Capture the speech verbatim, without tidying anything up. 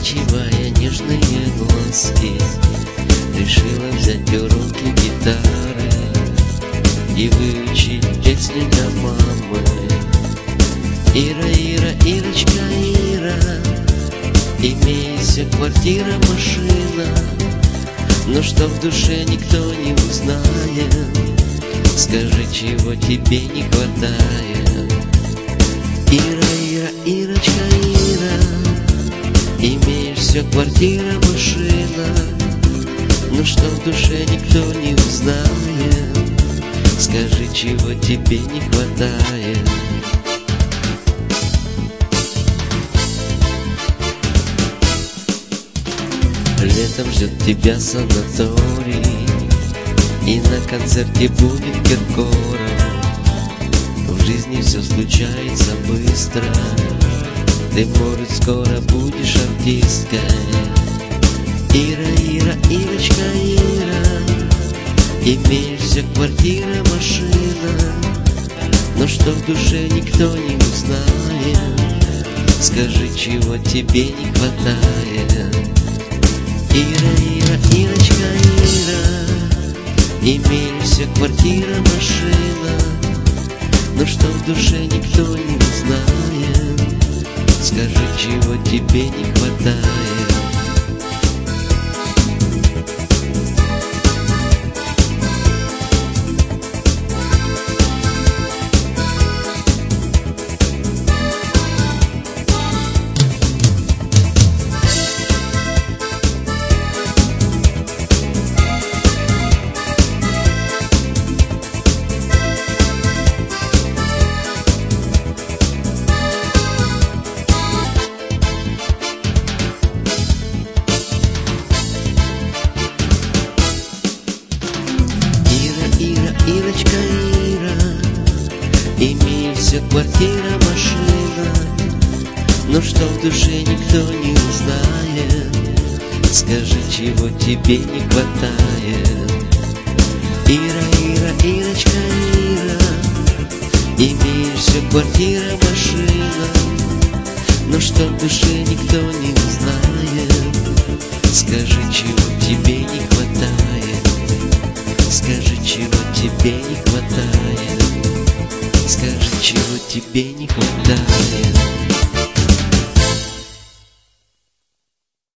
Заканчивая нежные глазки, решила взять уроки гитары и выучить песни для мамы. Ира, Ира, Ирочка, Ира, имеется квартира, машина, но что в душе никто не узнает. Скажи, чего тебе не хватает? Ира, Ира, Ирочка, Ира, имеешь все, квартира, машина, но что в душе никто не узнает. Скажи, чего тебе не хватает? Летом ждет тебя санаторий, и на концерте будет Киркоров. В жизни все случается быстро, ты, может, скоро будешь артисткой. Ира, Ира, Ирочка, Ира, имеешь все, квартира, машина, но что в душе никто не узнает. Скажи, чего тебе не хватает? Ира, Ира, Ирочка, Ира, имеешь все, квартира, машина, но что в душе никто не узнает. Скажи, чего тебе не хватает? Ирочка, Ира, имеешь все, квартира, машина, но что в душе никто не узнает. Скажи, чего тебе не хватает? Ира, Ира, Ирочка, Ира, имеешь все, квартира, машина, но что в душе никто не узнает. Скажи, чего тебе не хватает? Скажи, чего тебе не хватает? Скажи, чего тебе не хватает?